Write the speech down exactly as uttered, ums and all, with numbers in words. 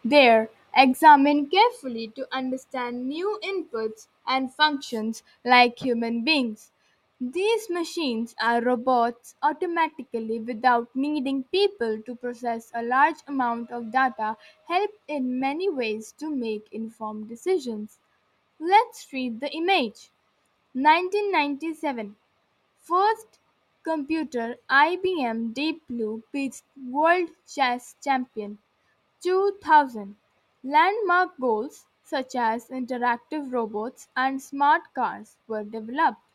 They're examined carefully to understand new inputs and functions like human beings. These machines are robots automatically without needing people to process a large amount of data, help in many ways to make informed decisions. Let's read the image. nineteen ninety-seven. First computer I B M Deep Blue beats world chess champion. two thousand. Landmark goals such as interactive robots and smart cars were developed.